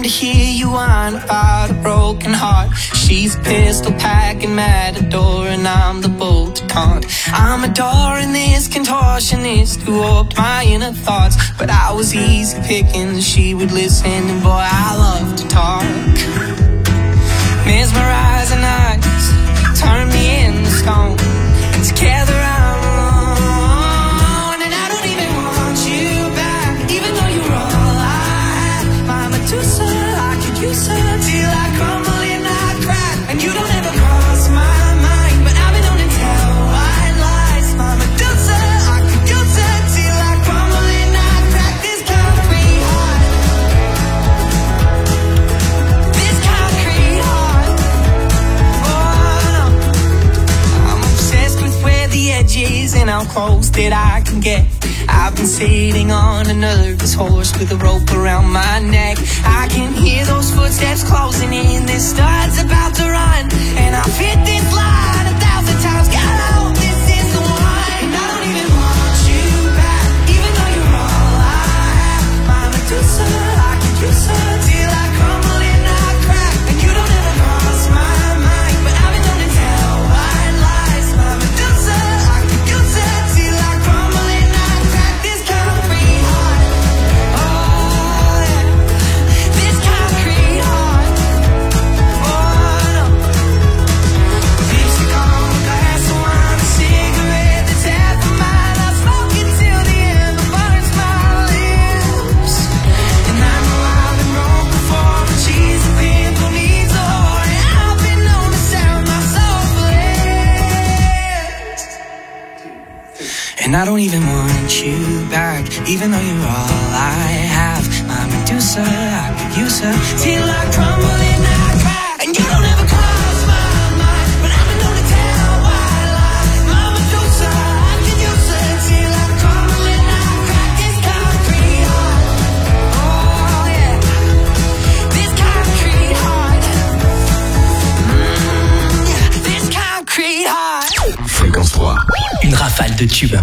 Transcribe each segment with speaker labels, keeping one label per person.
Speaker 1: to hear you whine about a broken heart. She's a pistol packing matador and I'm the bolt to taunt. I'm adoring this contortionist who warped my inner thoughts, but I was easy picking, she would listen, and boy, I love to talk. Mesmerizing eyes turn me into stone, and together I'm alone, and I don't even want you back, even though you're all I have. My Medusa, I could use her till I crumble and I crack, and you don't ever cross my mind, but I've been known to tell white lies. My Medusa, I could use her till I crumble and I crack. This concrete heart, this concrete heart. I'm obsessed with where the edge is and how close that I can get. I've been sitting on a nervous horse with a rope around my neck. I can hear those footsteps closing in, this stud's about to run, and I've hit this line 1,000 times. God, I hope this is the one. And I don't even want you back, even though you're all I have. My Medusa, I could use her till I crumble and I crack, and you don't ever cross my mind, but I've been known to tell white lies. My Medusa, I could use her till I crumble and I crack. This concrete heart, oh yeah, this concrete heart, oh no. Lipstick on a glass of wine, a cigarette that's half a mile. I smoke it till the end burns my lips, and I know I've been wrong before, but she's a pimple needs a whore, and I've been known to sell my soul for less. And I don't even want you back, even though you're all I have. My Medusa, I could use her till I crumble and I crack, and you don't ever cross my mind, but I've been known to tell white lies. My Medusa, I could use her till I crumble and I crack. This concrete heart, oh yeah, this concrete heart, this concrete heart.
Speaker 2: Fréquence 3.
Speaker 3: Une rafale de tubes.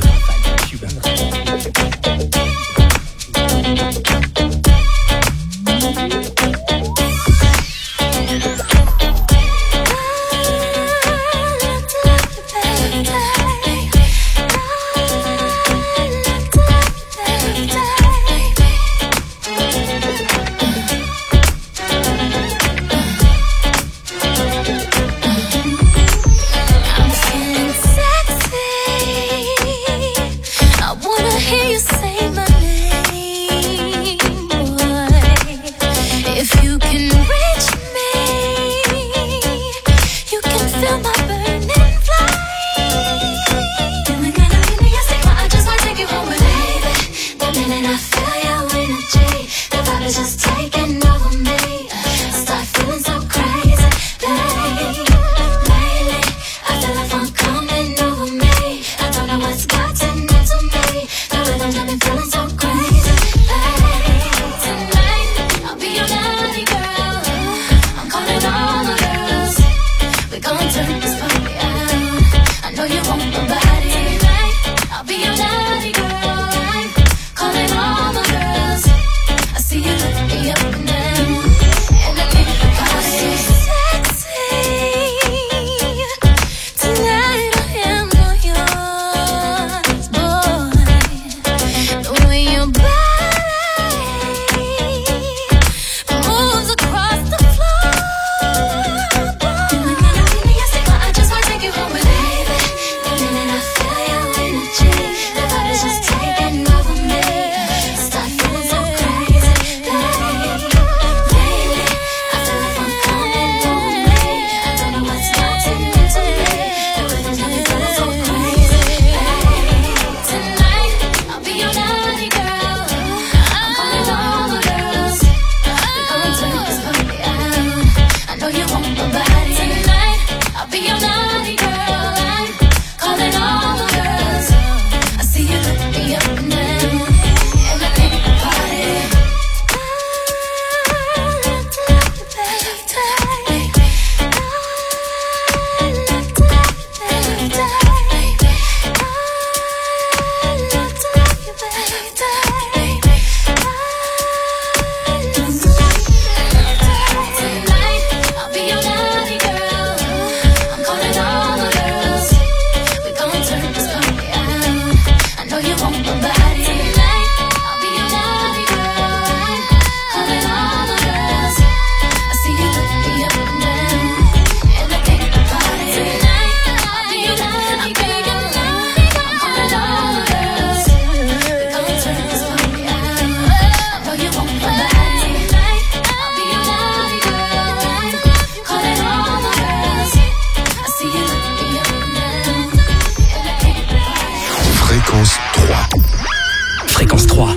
Speaker 2: Fréquence 3. Fréquence 3.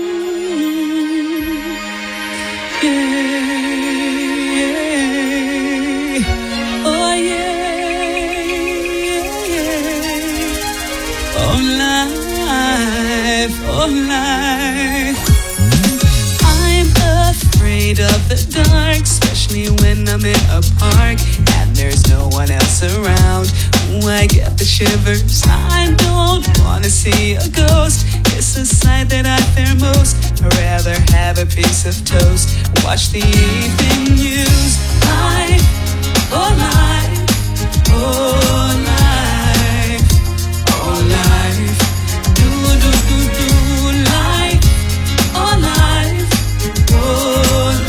Speaker 1: Of the dark, especially when I'm in a park and there's no one else around. Ooh, I get the shivers. I don't wanna see a ghost. It's the sight that I fear most. I'd rather have a piece of toast, watch the evening news. Life, oh life, oh life, oh life. Do do do do life, oh life, oh.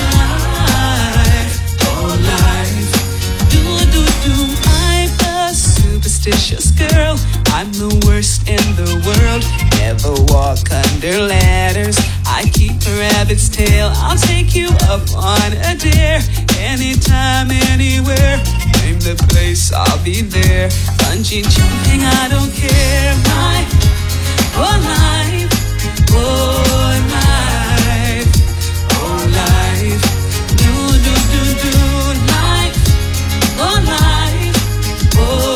Speaker 1: Superstitious girl, I'm the worst in the world. Never walk under ladders, I keep a rabbit's tail. I'll take you up on a dare, anytime, anywhere. Name the place, I'll be there. Bungee jumping, I don't care. Life, oh life, oh life, oh life. Do do do do life, oh life, oh.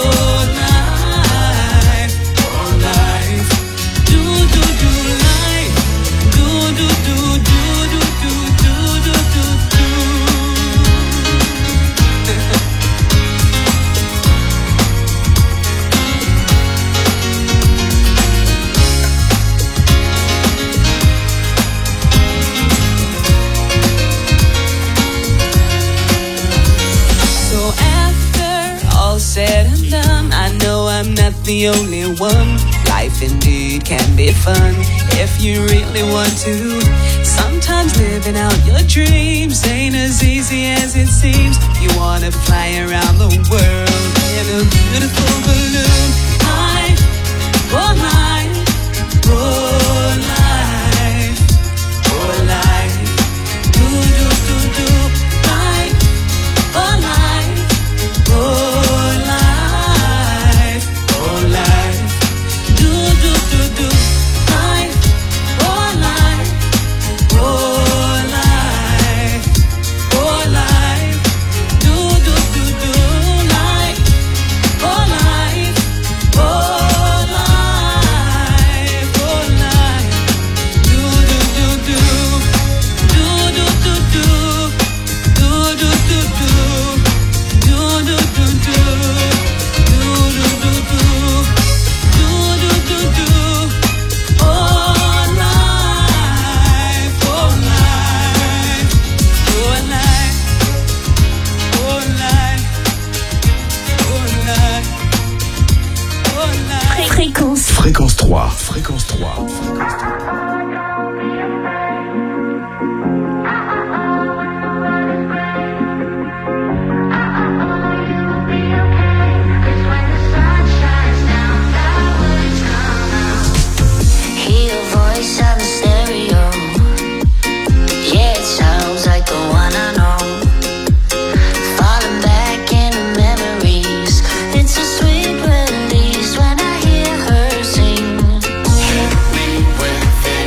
Speaker 1: Said and done, I know I'm not the only one. Life indeed can be fun if you really want to. Sometimes living out your dreams ain't as easy as it seems. You wanna fly around the world in a beautiful balloon. Life, oh life, oh life, oh life. Do do do do life, oh life, oh.
Speaker 2: Fréquence 3. Fréquence 3.
Speaker 3: When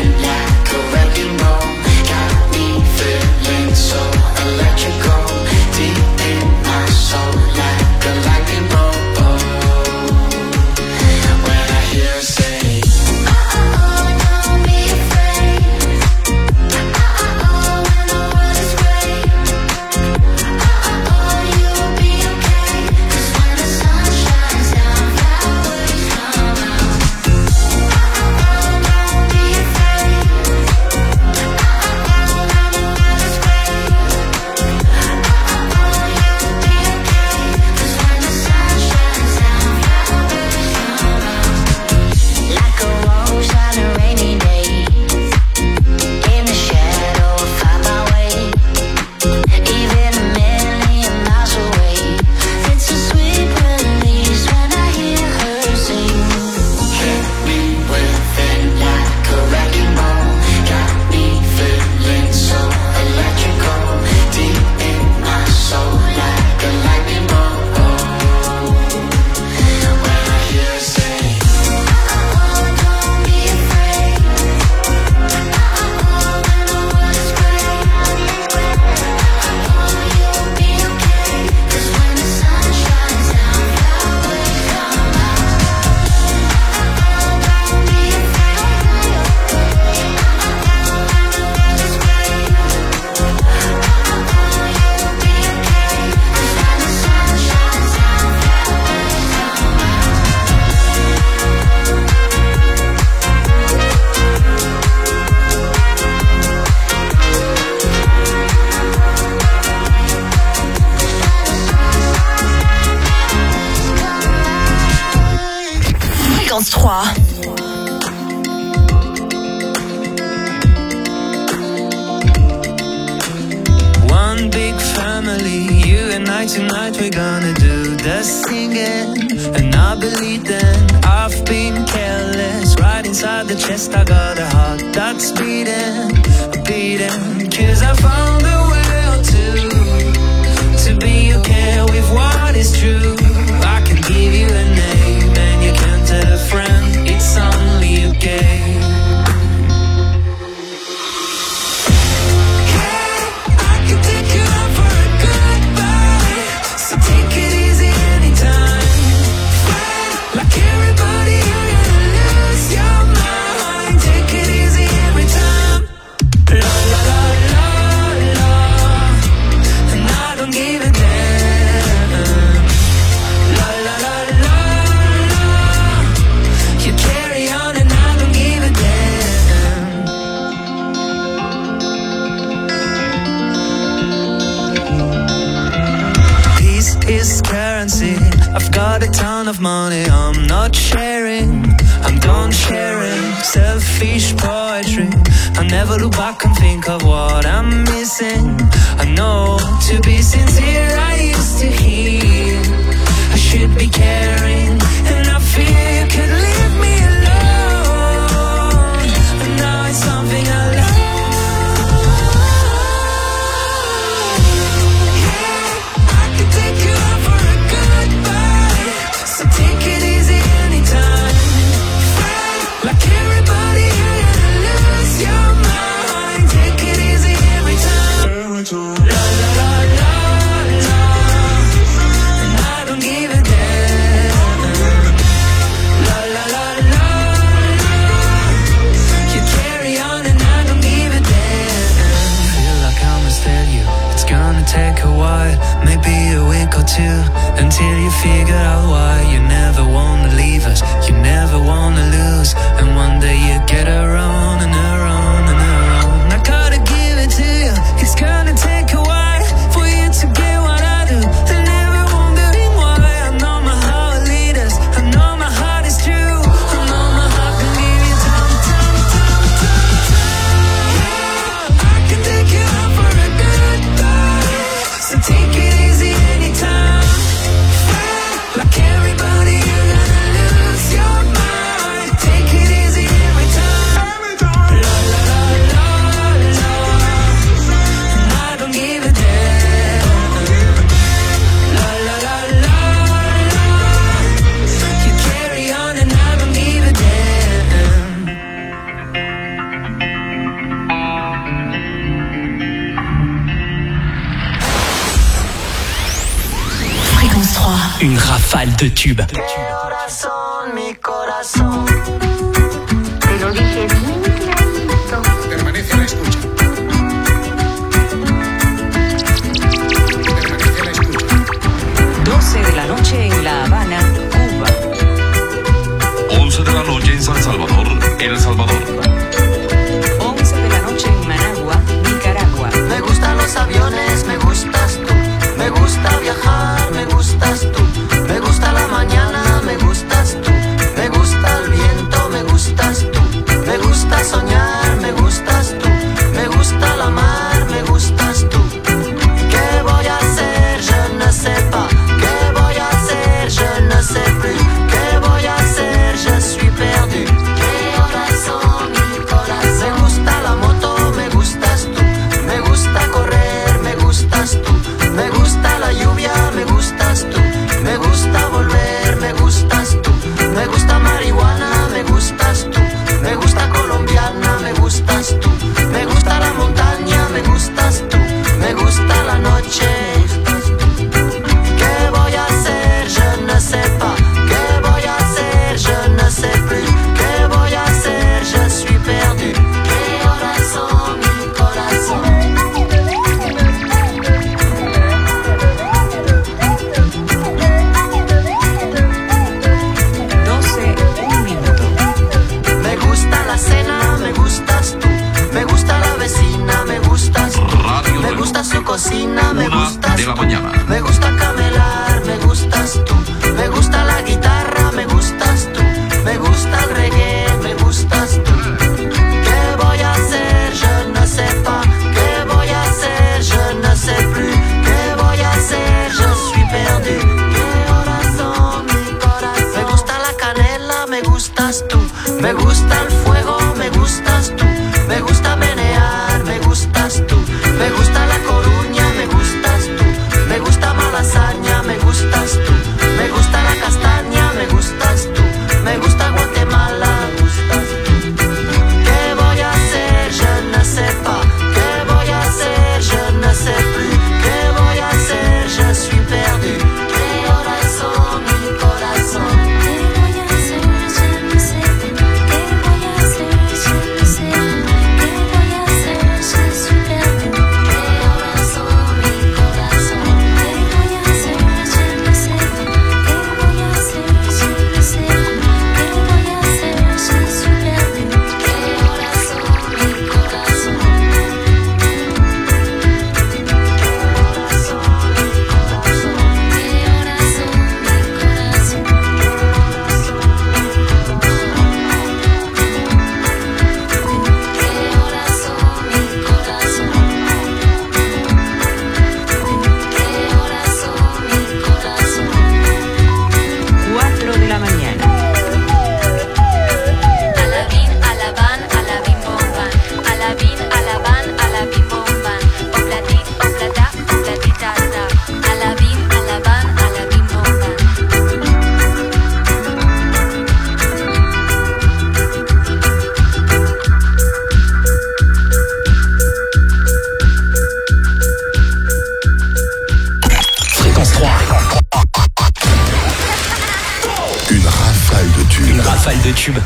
Speaker 3: Fréquence 3.
Speaker 1: One big family, you and I tonight, we're gonna do the singing. And I believe then I've been careless. Right inside the chest I got a heart that's beating, beating. Cause I found a way to be okay with what is true. I can give you a name and you can tell a friend it's only okay. Is currency. I've got a ton of money, I'm not sharing, I'm done sharing. Selfish poetry, I never look back and think of what I'm missing. I know, to be sincere, I used to hear I should be caring, and I fear you could leave me alone. And now it's something I love. Take a while, maybe a week or two, until you figure out why you never wanna leave us, you never wanna lose, and one day you get around and around and around. I gotta give it to you, it's gonna take a while for you to get what I do, and never wondering why. I know my heart will lead us, I know my heart is true, I know my heart can give you time. I can take you out for a goodbye. So take it easy anytime. Like everybody, you're gonna lose your mind. Take it easy every time. La la la la la. And I don't give a damn. La la la la la. You carry on and I don't give a damn.
Speaker 3: Fréquence 3.
Speaker 2: Une rafale de tubes.
Speaker 1: Mi corazón.
Speaker 4: Te lo dije bien clarito.
Speaker 5: Permanece a la escucha. Permanece a la escucha.
Speaker 6: 12 de la noche en La Habana, Cuba.
Speaker 7: 11 de la noche en San Salvador, El Salvador.
Speaker 6: 11 de la noche en Managua, Nicaragua.
Speaker 8: Me gustan los aviones, me gustas tú. Me gusta viajar, me gustas tú. Me gusta la mañana, me gustas tú. Me gusta el viento, me gustas tú. Me gusta soñar, me gustas tú. Me gusta la mar, me gustas tú. ¿Qué voy a hacer? Je ne sais pas. ¿Qué voy a hacer? Je ne sais plus. ¿Qué voy a hacer? Je suis perdu. ¿Qué horas son? me gustas tú. Me gusta el fuego, me gustas tú. Me gusta menear, me gustas tú. Me gusta La Coruña, me gustas tú. Me gusta Malasaña, me gustas tú. Me gusta La Castaña, me gustas tú. Me gusta Guatemala, me gustas tú. ¿Qué voy a hacer? Je ne sais pas. ¿Qué voy a hacer? Je ne sais plus. ¿Qué voy a hacer? Je suis perdu. Mi corazón, mi corazón.
Speaker 9: ¿Qué voy a hacer? Je ne sais pas. ¿Qué voy a hacer? Je ne sais pas. ¿Qué voy a hacer? Je suis perdu. Mi corazón, mi corazón. ¿Qué voy a hacer? Je ne sais pas. ¿Qué voy a hacer? Je ne sais pas. ¿Qué voy a hacer? Je suis perdu. Mi corazón, mi corazón.
Speaker 2: Une rafale de tubes.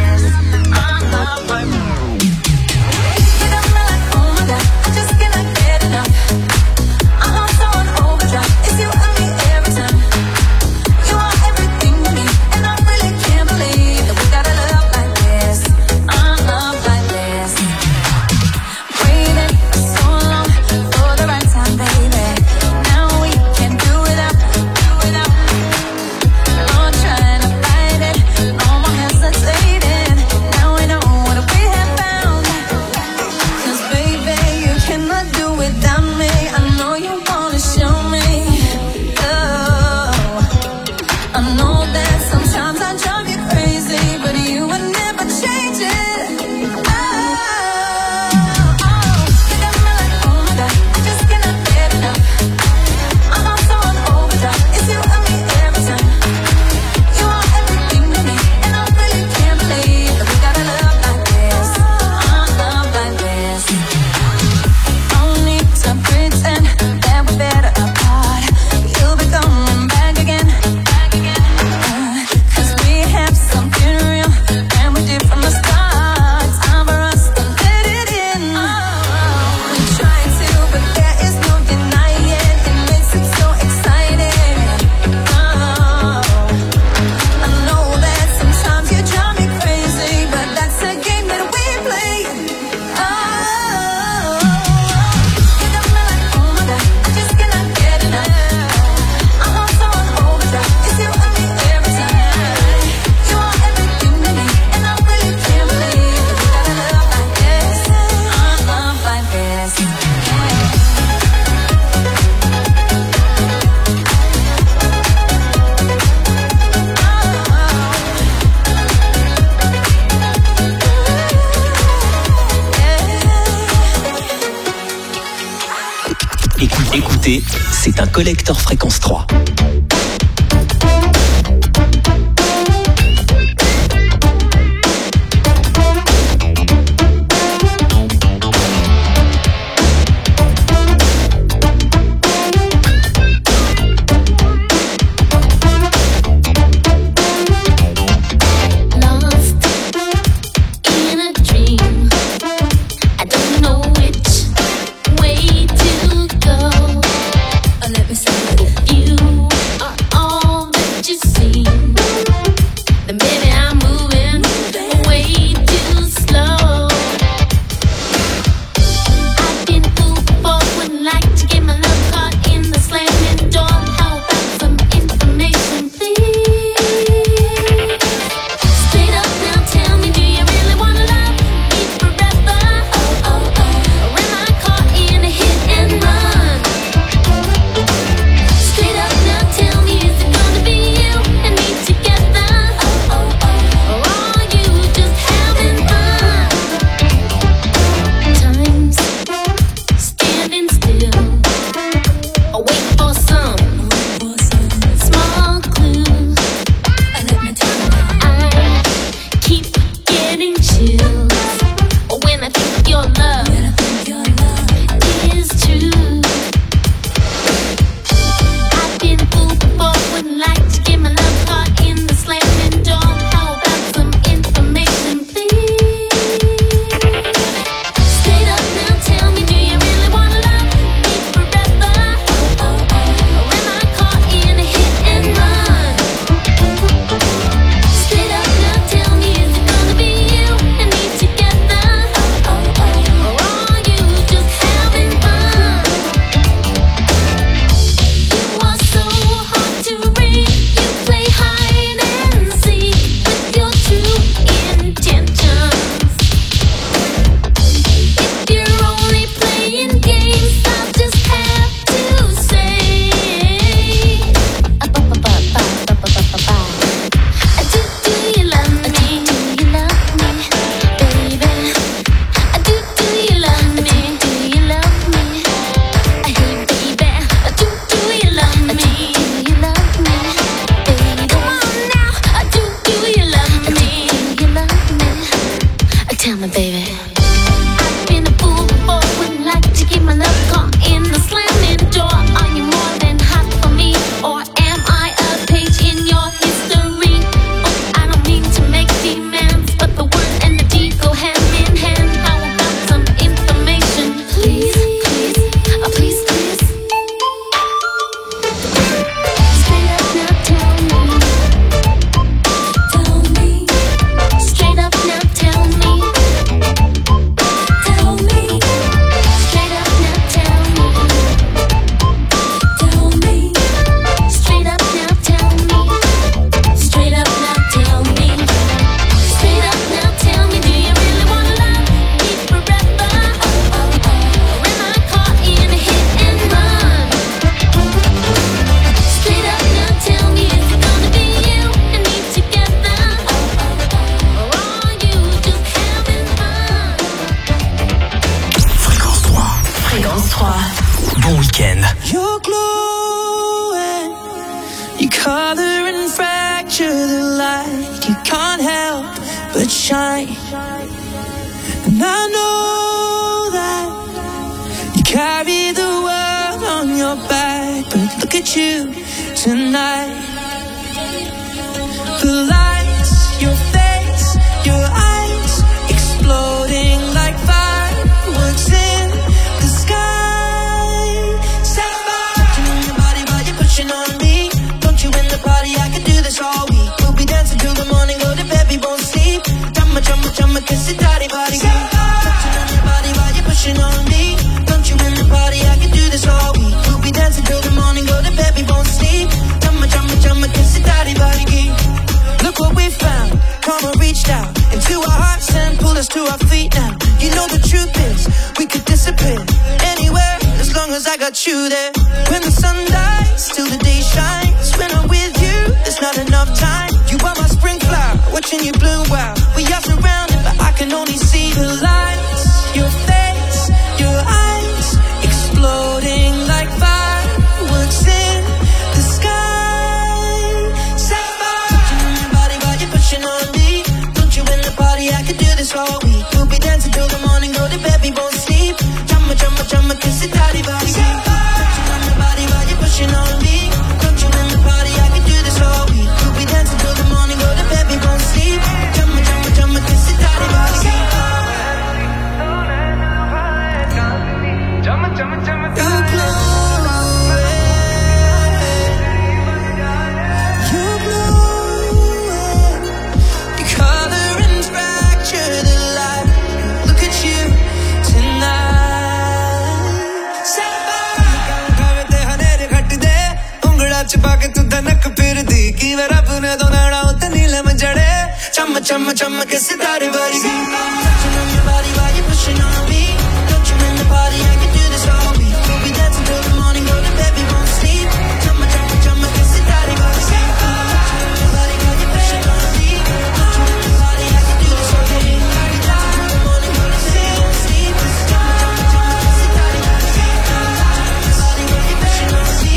Speaker 9: Get
Speaker 2: Écoutez, c'est un collector fréquence 3.
Speaker 9: You
Speaker 1: but shine. And I know that you carry the world on your back, but look at you tonight. The lights, your face, your eyes, exploding like fireworks in the sky. Sapphire, touching on your body while you're pushing on me. Don't you in the party, I could do this all week. We'll be dancing till the morning, go to bed, we won't sleep. Chumma, chumma, chumma, kiss it, daddy, body. Touching on your body while you're pushing on me. Don't you in the party, I could do this all week. We'll be dancing till the morning, go to bed, we won't sleep. Chumma, chumma, chumma, kiss it, daddy, body. Look what we found, karma reached out into our hearts and pulled us to our feet now. You know the truth is, we could disappear anywhere as long as I got you there. When the sun dies, till the day shines. When I'm with you, there's not enough time. You are my spring flower, watching you bloom wild. We are surrounded, but I can only see the lights. Your face, your eyes, exploding like till the morning, go to bed, we won't sleep. Chumma, chumma, chumma, kiss it, daddy, body. Touching on your body while you're pushing on me. Don't you in the party, I can do this all week. We'll be dancing till the morning, go to bed, we won't sleep. Chumma, chumma, chumma, kiss it, daddy, body.
Speaker 10: Chumma, chumma, chumma,
Speaker 1: You glow.
Speaker 10: पाके तू धनक फिर दी कि वे रब ने दो नैना उते नीले में जड़े चम चम चम के सितारे वर्गी
Speaker 1: Touching on your body while you're pushing on me. Don't you in the party, I can do this all week. We'll be dancing till the morning, go to bed, we won't sleep. Chumma, chumma, chumma, kiss it, daddy, body. Touching on your body while you're pushing on me. Don't you in the party, I can do this all week. We'll be dancing till the morning, go to bed, we won't sleep. Chumma, chumma, chumma, kiss it, daddy, body. Touching on your body while you're pushing on me.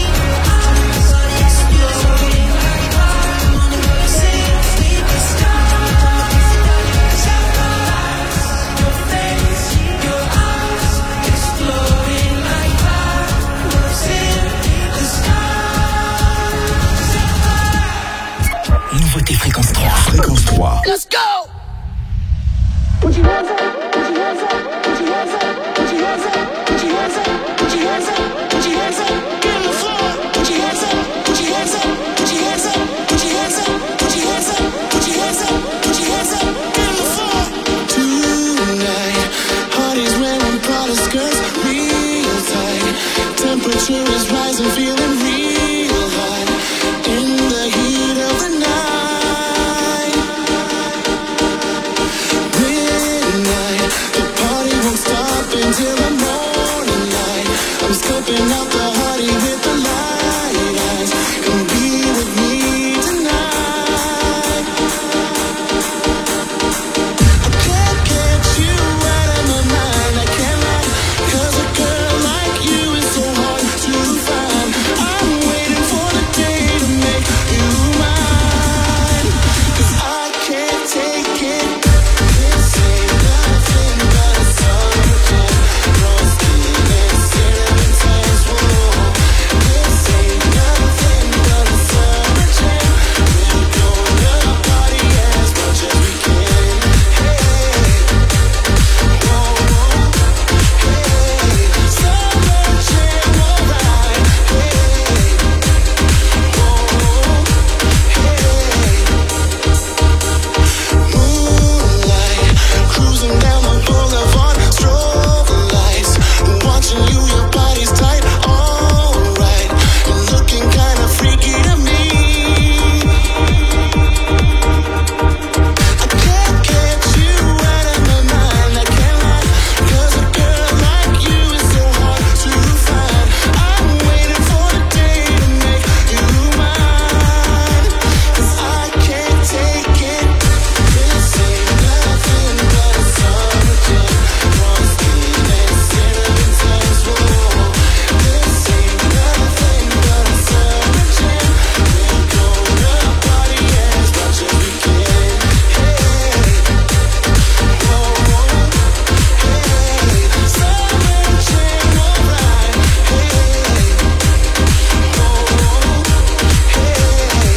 Speaker 2: Nouveauté Fréquence 3. Fréquence 3.
Speaker 1: Let's go!
Speaker 9: Put your hands up, put your hands up, put your hands up, put your hands up, put your hands up, put your hands up, put your hands up, get on the floor. Put your hands up, put your hands up, put your hands up, put your hands up, put your hands up, put your hands up, put your hands up, get on the floor.
Speaker 11: Tonight, parties wearing Prada skirts, real tight. Temperature is rising, feeling real hot. In the heat of the night, midnight, the party won't stop until the morning light. I'm scoping out the party with the light eyes. Come be with me tonight. I can't get you out of my mind, I can't lie. 'Cause a girl like you is so hard to find. I'm waiting for the day to make you mine. 'Cause I can't take it. This ain't nothing but a summer jam. Frosty and cinnamon times, whoa. This ain't nothing but a summer jam. We're gonna party as much as we can. Hey, whoa, hey, summer jam, alright. Hey, whoa, hey. Moonlight, cruising down the boulevard, strobe lights, watching you, your body's tight, alright. You're looking kinda freaky to me. I can't get you out of my mind, I can't lie. 'Cause a girl like you is so hard to find. I'm waiting for the day to make you mine. 'Cause I can't take it. This ain't nothing but a summer jam. Frosty and cinnamon times, whoa. This ain't nothing but a summer jam. We're gonna party as much as we can. Hey, whoa, hey, summer jam, alright. Hey, whoa, hey.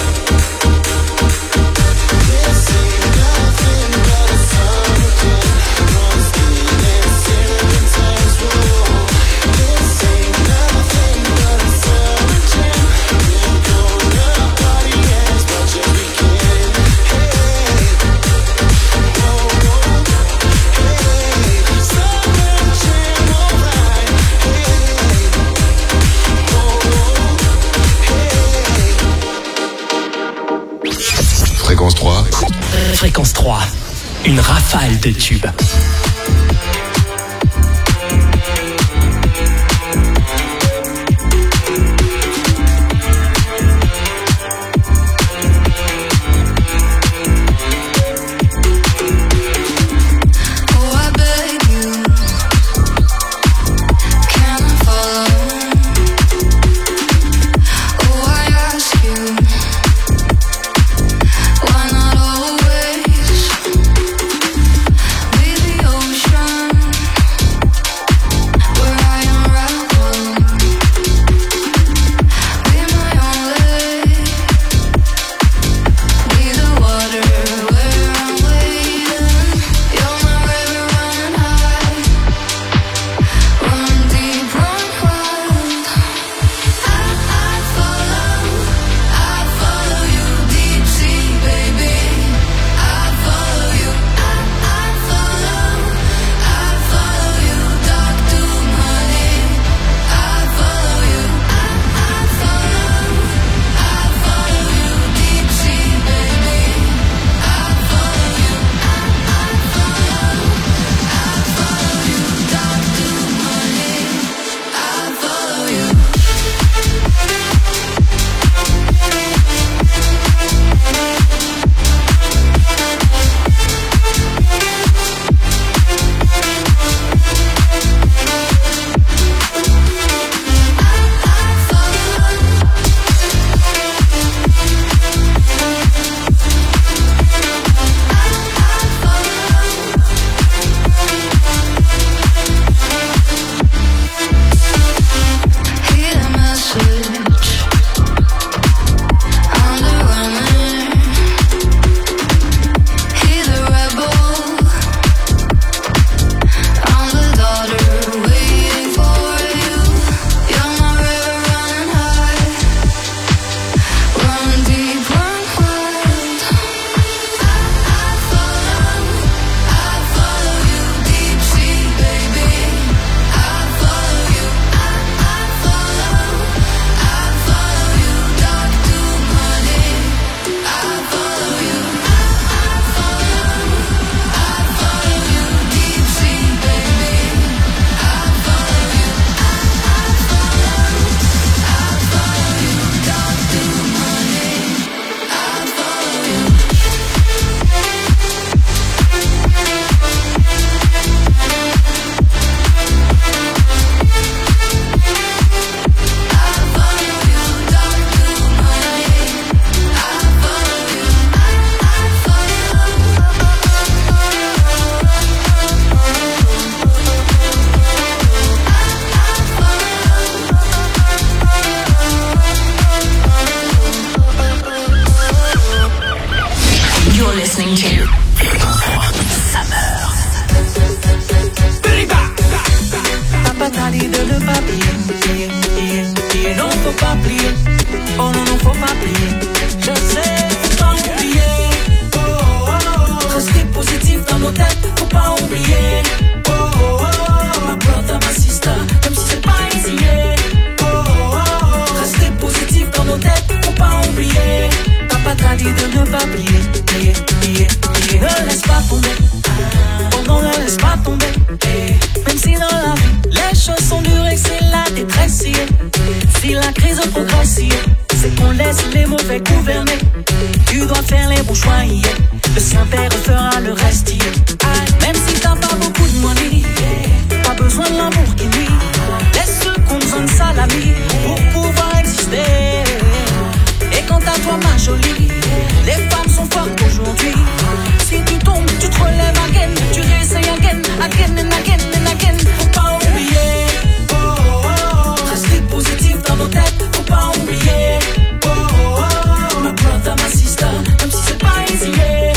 Speaker 11: This ain't nothing but a summer jam. Frosty and cinnamon times, whoa. This ain't nothing but a summer jam. We're gonna party as much as we can. Hey, whoa, hey, summer jam, alright. Hey, whoa, hey.
Speaker 7: Fréquence 3.
Speaker 2: Fréquence 3. Une rafale de tubes.
Speaker 9: Oh, I beg you, can I follow? Oh, I ask you, why not always be the only
Speaker 1: Non, faut pas plier. Oh non, non, faut pas plier. Je sais, faut pas oublier. Rester positif dans nos têtes, faut pas oublier. Ma brother, ma sister, même si c'est pas easy. Rester positif dans nos têtes, faut pas oublier. Papa t'a dit de ne pas plier. Ne laisse pas tomber. Oh non, ne laisse pas tomber. Même si dans la vie, les choses sont dures et c'est la détresse. Si la crise progresse, c'est qu'on laisse les mauvais gouverner. Tu dois faire les bons choix, le Saint-Père fera le reste. Même si t'as pas beaucoup de money, pas besoin de l'amour qui nie. Laisse ceux qu'on besoin de salami pour pouvoir exister. Et quant à toi ma jolie, les femmes sont fortes aujourd'hui. Si tu tombes, tu te relèves again. Tu réessayes again and again. Faut pas oublier. Rester positif dans nos têtes, faut pas oublier. Ma brother, ma sister, même si c'est pas easy.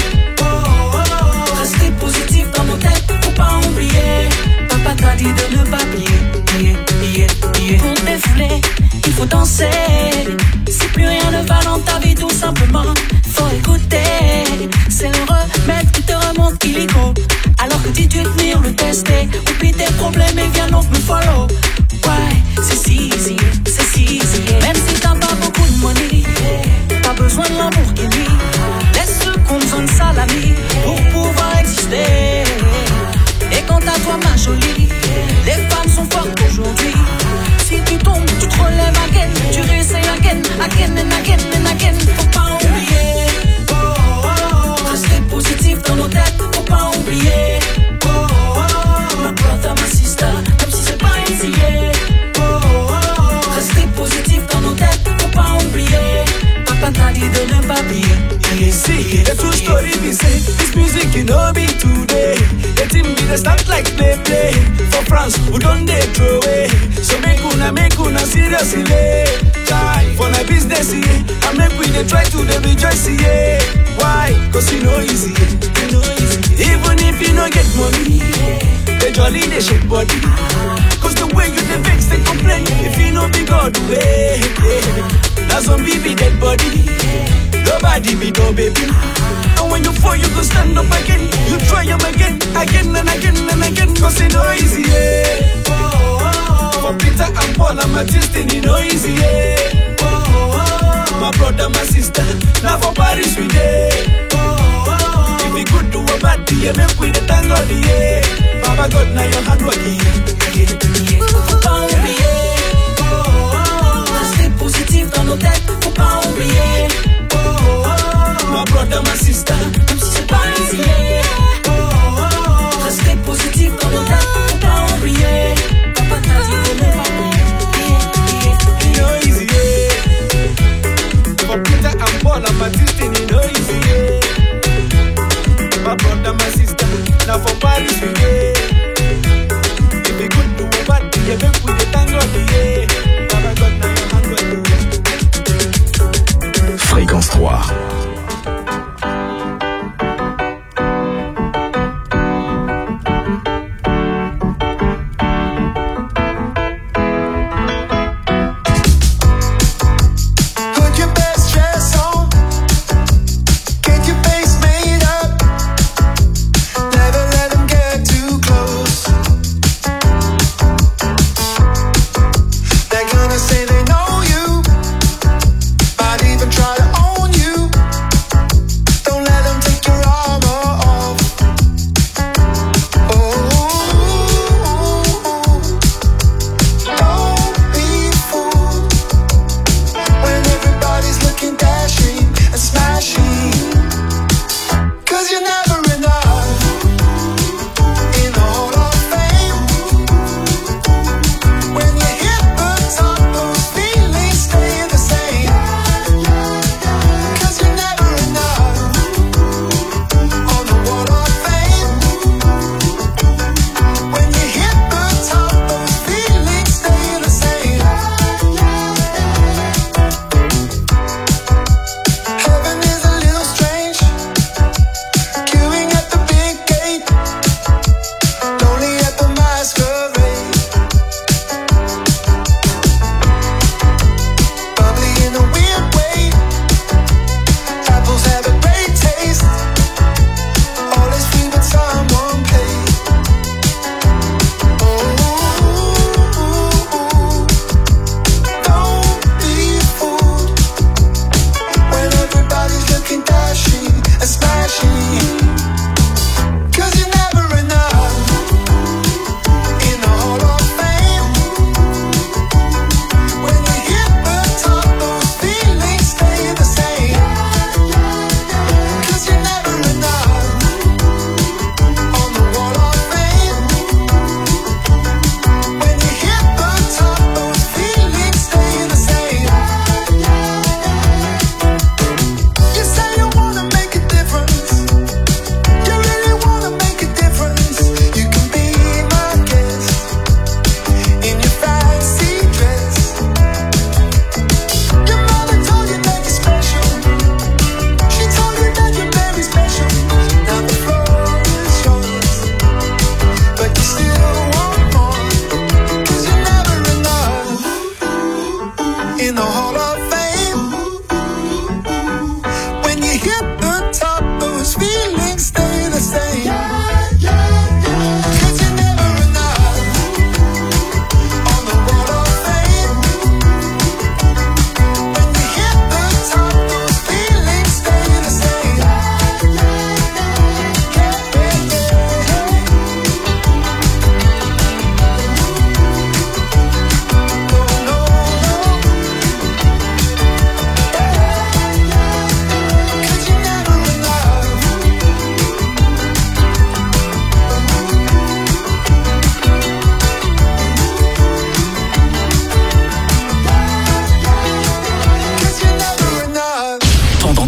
Speaker 1: Rester positif dans nos têtes, faut pas oublier. Papa t'a dit de ne pas plier. Pour défouler, il faut danser. Si plus rien ne va dans ta vie, tout simplement, faut écouter. C'est le remède qui te remonte illico. Alors que dis-tu tenir le tester. Oublie tes problèmes et viens donc me follow. Ouais, c'est si easy. Même si t'as pas beaucoup de money, pas besoin de l'amour qui nie. Laisse ceux qu'on besoin de salami pour pouvoir exister. Et quant à toi ma jolie, les femmes sont fortes aujourd'hui. Si tu tombes, tu te relèves again. Tu réessayes again and again. Faut pas oublier. Rester positif dans nos têtes, faut pas oublier. Ma brother, ma sister, même si c'est pas easy. Rester positif dans nos têtes, faut pas oublier. Papa t'a dit de ne pas plier.
Speaker 10: See, the true story we say, this music you know be today. The team be the start like play. For France, who don't they throw away. So make una seriously. Try for my business, I make we they try to they rejoice, Why? Cause you know easy, Even if you don't get money, they jolly, they shake body. Cause the way you they vex, they complain. If you know be God, way. Now some baby dead body. Nobody be no baby. And when you fall, you go stand up again. You try them again and again. Cause it no easy, For Peter and Paul, I'm a testing, it no easy, My brother, my sister, now for Paris we day. If we could do a bad day, make we the tango, Baba God, now your hand working.
Speaker 1: Faut pas oublier. Rester positif dans nos têtes, faut pas oublier.
Speaker 10: My brother, my sister,
Speaker 1: même si c'est pas easy. Rester positif dans nos têtes, faut pas oublier. Papa t'a dit de ne pas oublier.
Speaker 10: it no easy, For Peter and Paul, I'm a testing, it no easy, My brother, my sister, now for Paris we day. If we could do a bad day, make we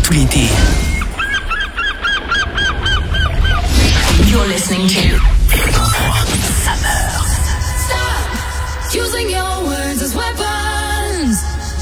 Speaker 2: tout l'été.
Speaker 3: You're listening to
Speaker 2: Fréquence 3.
Speaker 9: Stop using your words as weapons.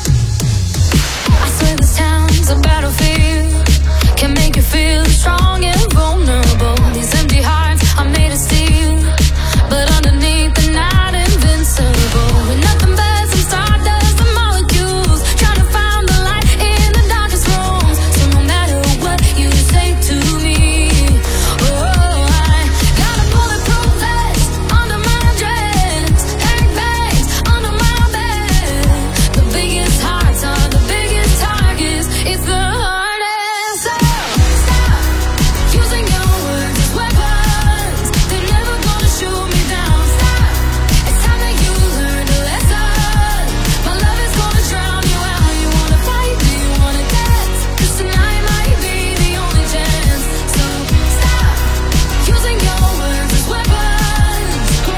Speaker 9: I swear this town's a battlefield. Can make you feel strong and vulnerable. These empty hearts are made of steel, but underneath they're not invincible. We're nothing but some stardust and molecules, trying to find the light in the darkest rooms. So no matter what you say to me, oh, I got a bulletproof vest under my dress, handbags under my bed. The biggest hearts are the biggest targets. It's the hardest. So stop using your words as weapons. They're never gonna shoot me down. Stop. It's time that you learn a lesson. My love is gonna drown you out. You wanna fight? Do you wanna dance? 'Cause tonight might be the only chance. So stop using your words as weapons.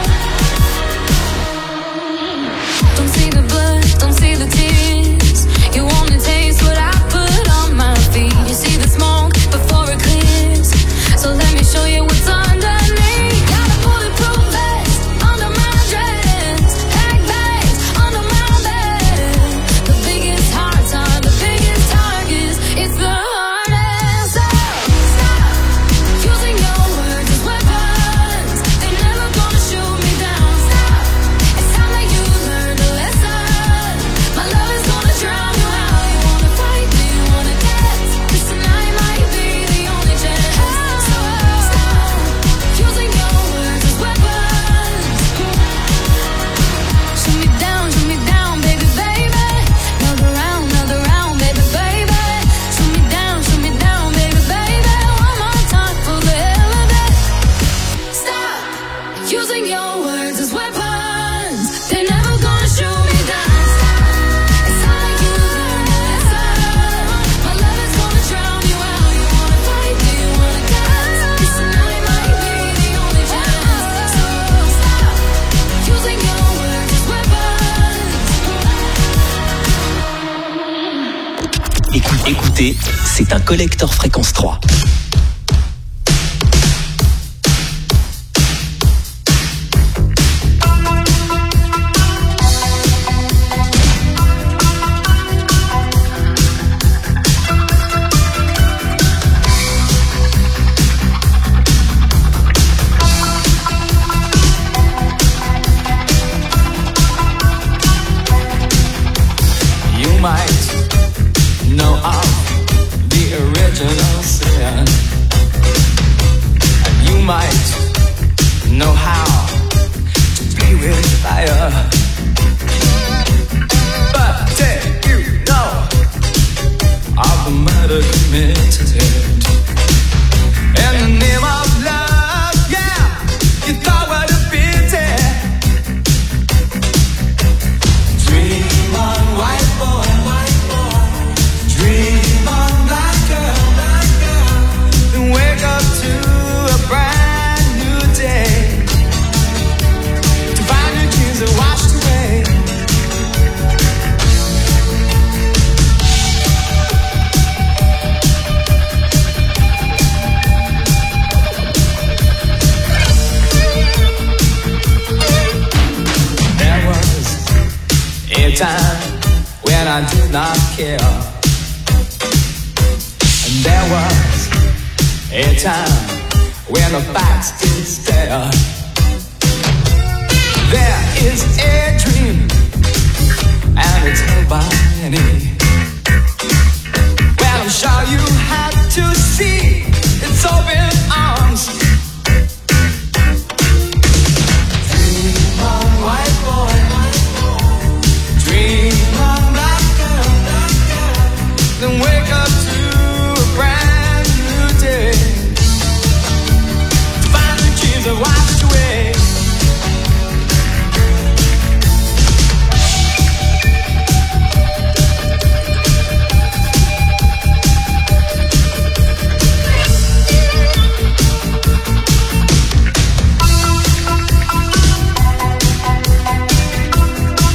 Speaker 9: Don't see the blood, don't see the tears. You only taste what I put on my feet. You see the smoke before it clears. So let me show you what's underneath. Got a bulletproof vest under my dress, handbags under my bed. The biggest hearts are the biggest targets. It's the hardest. So stop using your words as weapons. They're never gonna shoot me down. Stop. It's time that you learn a lesson. My love is gonna drown you out. You wanna fight? Do you wanna dance? 'Cause tonight might be the only chance. So stop using your words as weapons. Shoot me down, baby, baby. Another round, baby, baby. Shoot me down, baby, baby. One more time for the hell of it. Stop using your words as weapons. They're never gonna shoot me down. It's time that you learn a lesson. My love is gonna drown you out. You wanna fight? Do you wanna dance? 'Cause tonight might be the only chance. So stop using your words as weapons.
Speaker 2: Écoutez, c'est un collector Fréquence 3.
Speaker 10: You might know of the original sin, and you might know how to play with fire. But did you know of the murder committed in the name of love? Yeah, you thought what a pity. Dream on, white boy. Dream on, black girl. Then wake up to a brand new day, to find your dreams are washed away. There was a time when I did not care, and there was a time when the facts did stare. There is a dream, and it's held by many. Well, I'm sure you have to see its open arms. Dream on, white boy. Dream on, black girl. Then wake up to a brand new day, to find the dreams that washed away.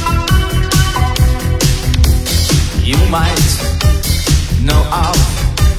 Speaker 10: You might know of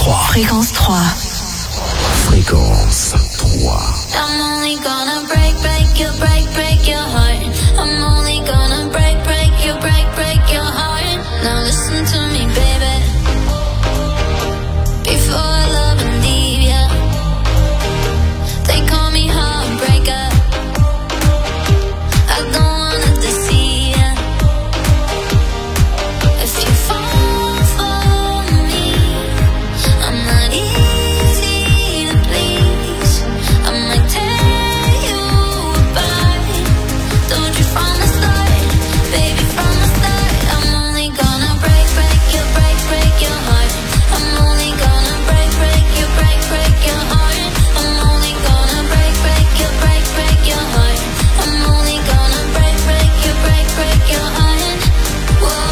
Speaker 2: 3.
Speaker 3: Fréquence 3.
Speaker 12: Fréquence 3.
Speaker 9: I'm only gonna break your heart. I'm only gonna break your heart. Now listen to me, baby. Before I love and leave ya, they call me heartbreaker. I don't wanna deceive ya. If you fall for me, I'm not easy to please. I might tear you apart. Told you from the start, baby, from the start. I'm only gonna break your heart. I'm only gonna break your heart. I'm only gonna break your heart. I'm only gonna break your heart. Whoa,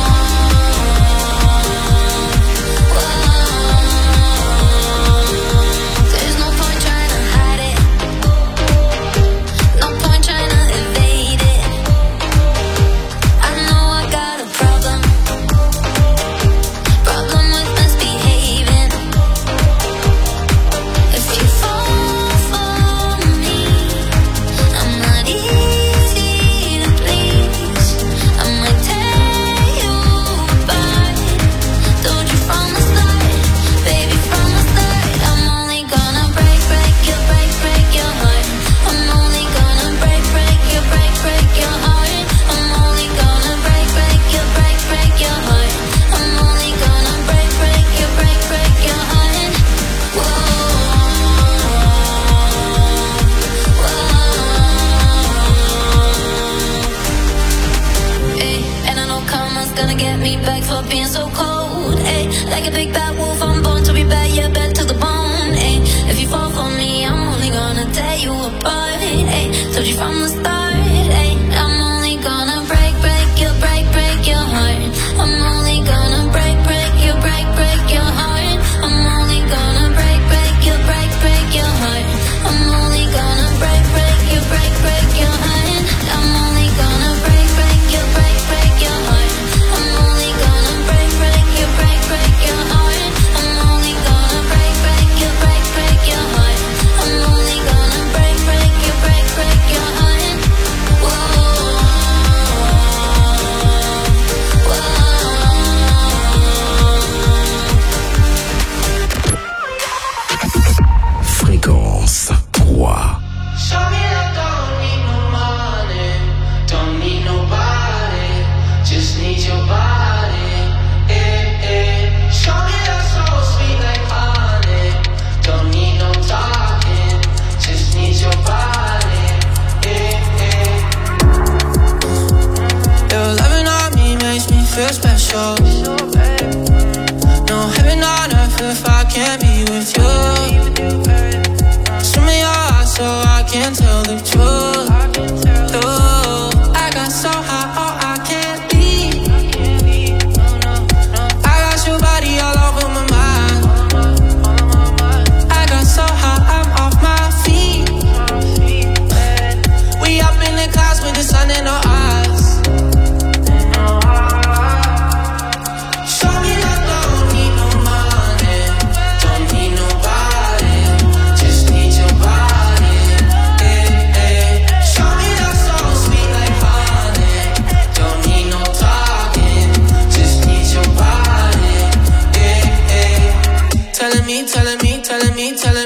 Speaker 9: there's no point trying to hide it. No point trying to evade it. I know I got a problem with misbehaving. If you fall for me, I'm not easy to please. I might tear you apart. Told you from the start, baby, from the start. I'm only gonna break your heart. I'm only gonna break your heart. I'm only gonna break your heart. I'm only gonna break your heart. Whoa, Ay, and I know karma's gonna get me back for being so cold. Ay, like a big bad wolf, I'm born to be bad, yeah, bad to the bone. Ay, if you fall for me, I'm only gonna tear you apart. Ay, told you from the start. Ay, I'm only gonna break your heart. I'm only gonna break your heart. I'm only gonna break your heart. I'm only gonna break your heart. I'm only gonna break your heart. I'm only gonna break your heart. I'm only gonna break your heart. I'm only gonna break your heart. Whoa,
Speaker 12: Fréquence 3.
Speaker 10: Show me I don't need no money, don't need nobody, just need your body. Show me that so sweet like honey, don't need no talking, just need your body. Your loving on me makes me feel special. No heaven on earth if I can't be with you. Show me your eyes so I can tell the truth. I got so high, oh, I can't be. I got your body all over my mind. I got so high, I'm off my feet. We up in the clouds with the sun in our eyes. Show me that don't need no money, don't need nobody, just need your body. Show me that so sweet like honey, don't need no talking, just need your body. Telling me